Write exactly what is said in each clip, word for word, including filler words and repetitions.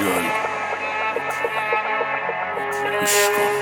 اوفیشیال گوش کن.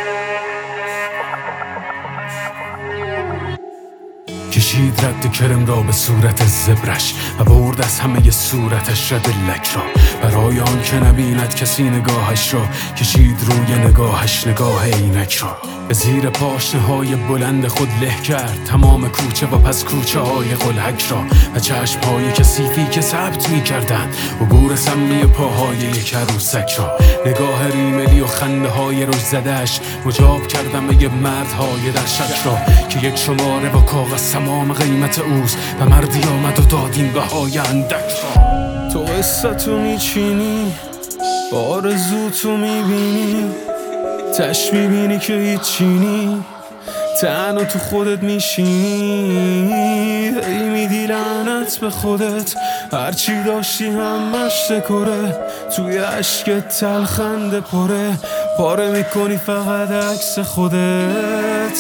کشید رد کرم را به صورت زبرش و برد از همه صورتش رد لک را، برای آن که نبیند کسی نگاهش را. کشید روی نگاهش نگاه عینک را، به زیر پاشنه های بلند خود له کرد تمام کوچه و پس کوچه های قلهک را، و چشم های کثیفی که ثبت می کردند عبور سمی پاهای یک عروسک را. نگاه ریملی و خنده های روش زدش مجاب کردم یه مردهای در شک را، که یک شماره با کاغذ تمام قیمت اوست و مردی آمد و داد این بهای اندک را. تو قصتو میچینی، با آرزوتو میبینی، تش میبینی که هیچینی، تنها تو خودت میشینی، هی میدی لعنت به خودت، هرچی داشتی همش دکره، توی عشقت تلخنده پره، پاره میکنی فقط عکس خودت.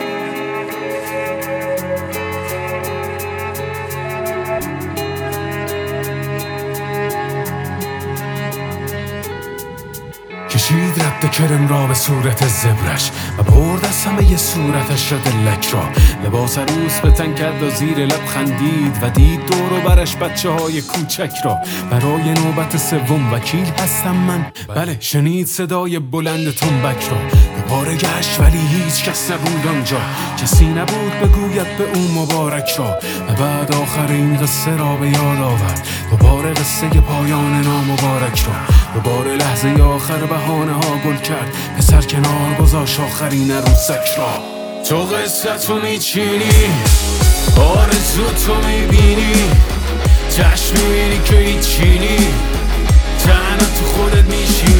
کشید رد کرم را به صورت زبرش و برد از همه ی صورتش رد لک را. لباس عروس به تن کرد و زیر لب خندید و دید دور و برش بچه های کوچک را. برای نوبت سوم وکیل هستم من، بله شنید صدای بلند تنبک را. دوباره گشت ولی هیچ کس نبود آنجا، کسی نبود بگوید به او مبارک را. و بعد آخر این قصه را به یاد آورد، دوباره قصه پایان نامبارک را. دوباره لحظه آخر بهانه ها گل کرد، پسر کنار گذاشت آخرین عروسک را. تو قصه تو میچینی، آرزو تو میبینی، چشم میبینی که هیچینی، تنها تو خودت میشینی.